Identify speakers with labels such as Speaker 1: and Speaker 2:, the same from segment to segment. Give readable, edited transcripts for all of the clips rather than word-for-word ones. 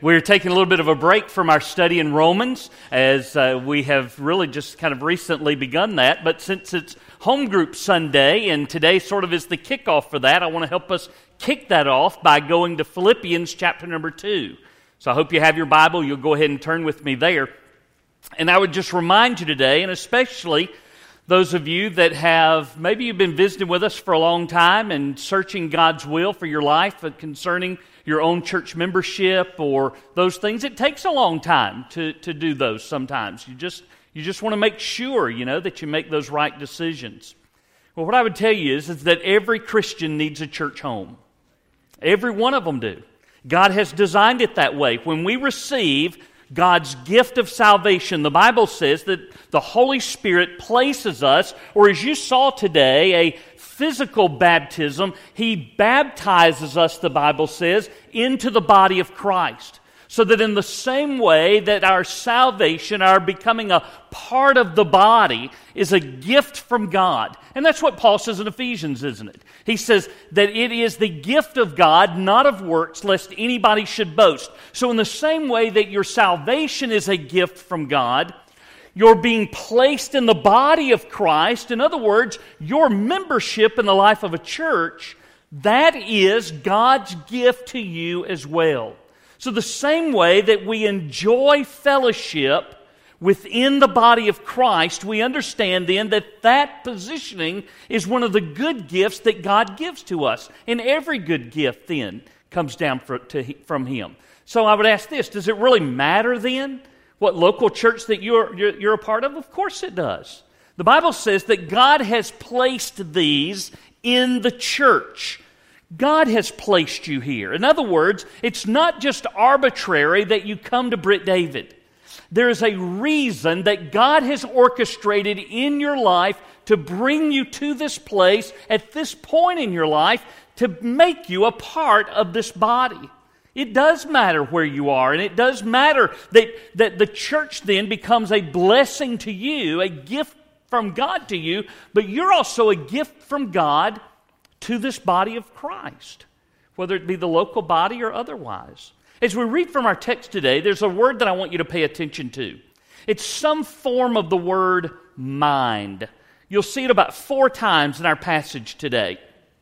Speaker 1: We're taking a little bit of a break from our study in Romans, as we have really just kind of recently begun that. But since it's Home Group Sunday, and today sort of is the kickoff for that, I want to help us kick that off by going to Philippians chapter number 2. So I hope you have your Bible. You'll go ahead and turn with me there. And I would just remind you today, and especially those of you that have, maybe you've been visiting with us for a long time and searching God's will for your life concerning your own church membership or those things. It takes a long time to do those sometimes. You just want to make sure, that you make those right decisions. Well, what I would tell you is that every Christian needs a church home. Every one of them do. God has designed it that way. When we receive God's gift of salvation, the Bible says that the Holy Spirit places us, or as you saw today, a physical baptism. He baptizes us, the Bible says, into the body of Christ. So that in the same way that our salvation, our becoming a part of the body, is a gift from God. And that's what Paul says in Ephesians, isn't it? He says that it is the gift of God, not of works, lest anybody should boast. So in the same way that your salvation is a gift from God, you're being placed in the body of Christ. In other words, your membership in the life of a church, that is God's gift to you as well. So the same way that we enjoy fellowship within the body of Christ, we understand then that positioning is one of the good gifts that God gives to us. And every good gift then comes down from Him. So I would ask this, does it really matter then what local church that you're a part of? Of course it does. The Bible says that God has placed these in the church. God has placed you here. In other words, it's not just arbitrary that you come to Britt David. There is a reason that God has orchestrated in your life to bring you to this place at this point in your life to make you a part of this body. It does matter where you are, and it does matter that the church then becomes a blessing to you, a gift from God to you, but you're also a gift from God to this body of Christ, whether it be the local body or otherwise. As we read from our text today, there's a word that I want you to pay attention to. It's some form of the word mind. You'll see it about 4 times in our passage today.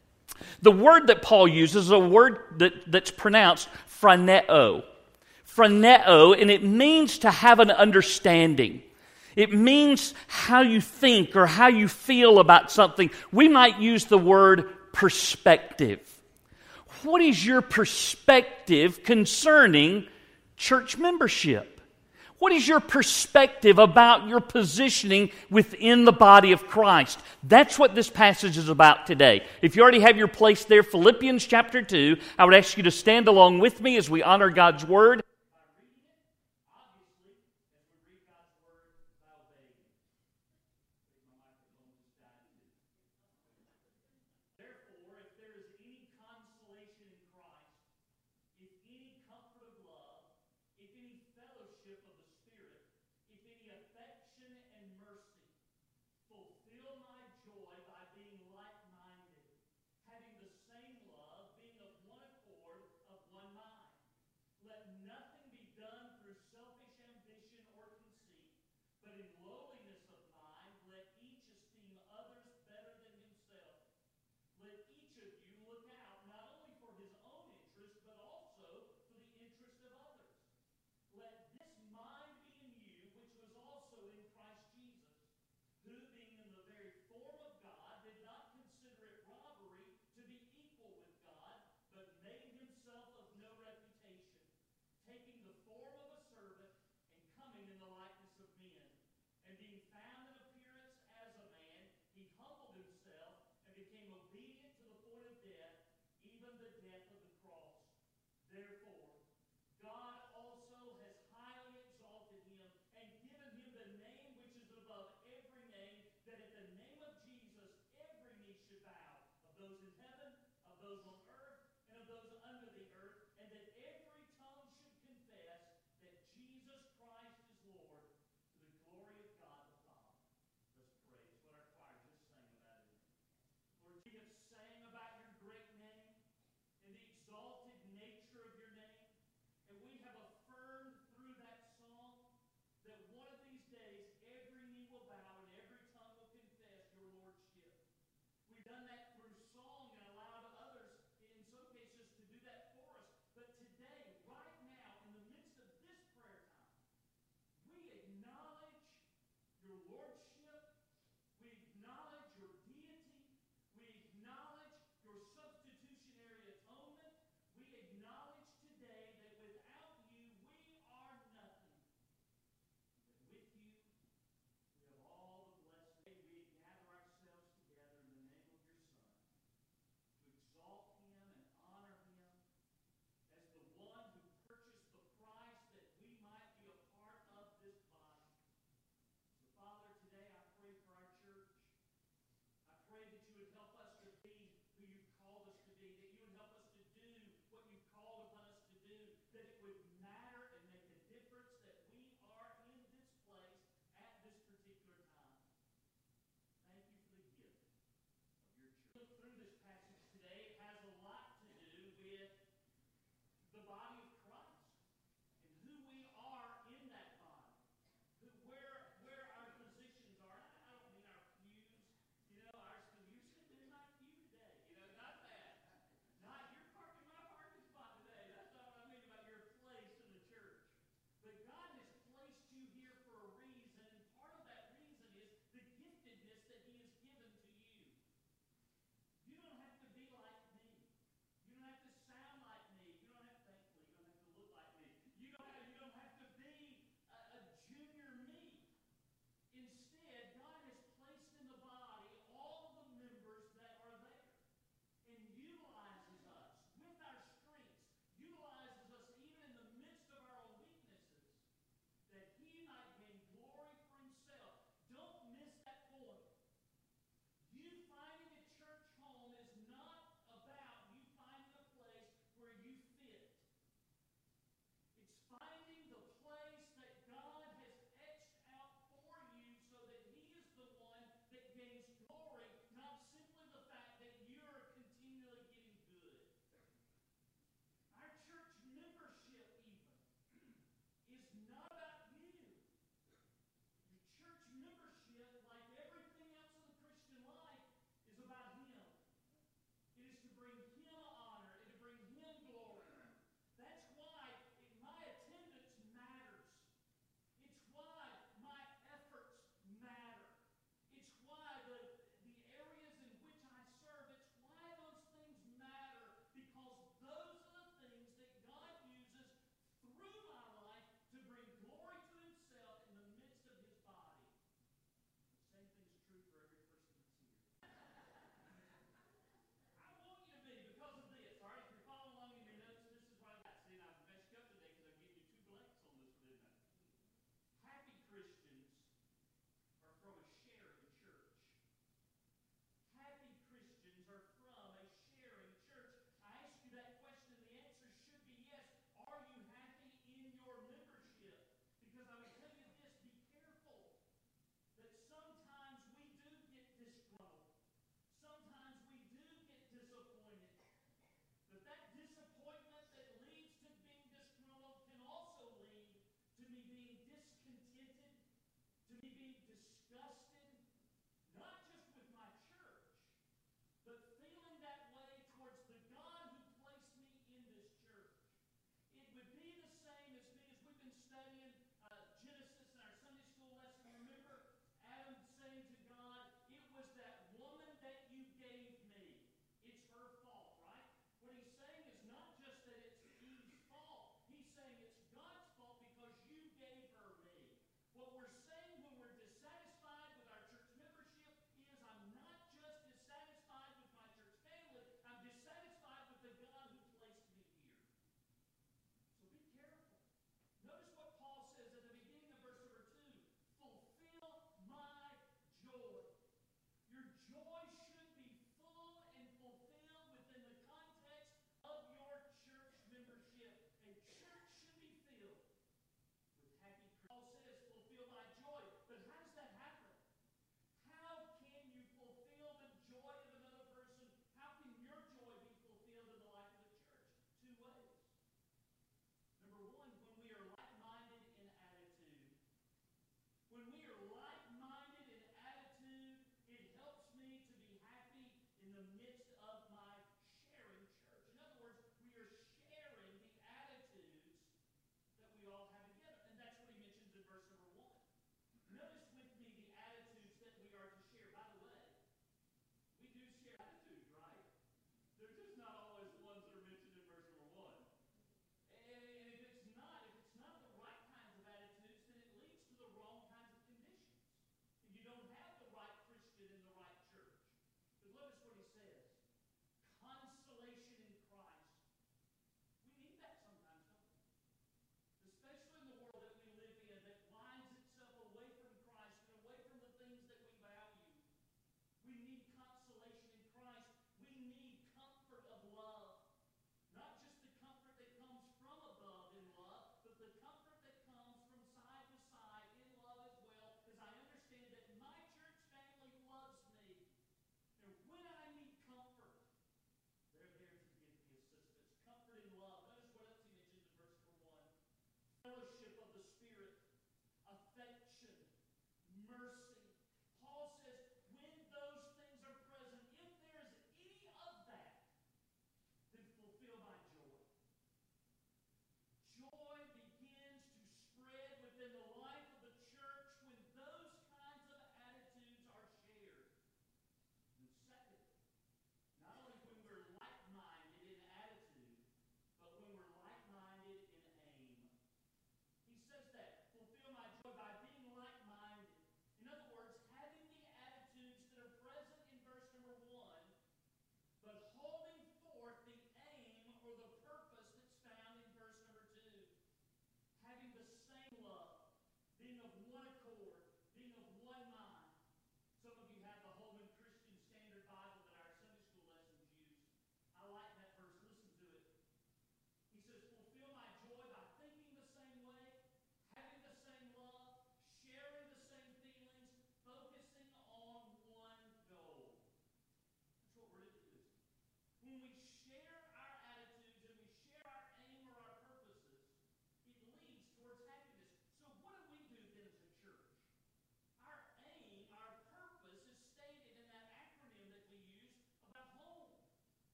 Speaker 1: The word that Paul uses is a word that's pronounced phroneo. Phroneo, and it means to have an understanding. It means how you think or how you feel about something. We might use the word perspective. What is your perspective concerning church membership? What is your perspective about your positioning within the body of Christ? That's what this passage is about today. If you already have your place there, Philippians chapter 2, I would ask you to stand along with me as we honor God's Word.
Speaker 2: We have sang about your great name and the exalted nature of your name.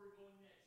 Speaker 1: we're going next.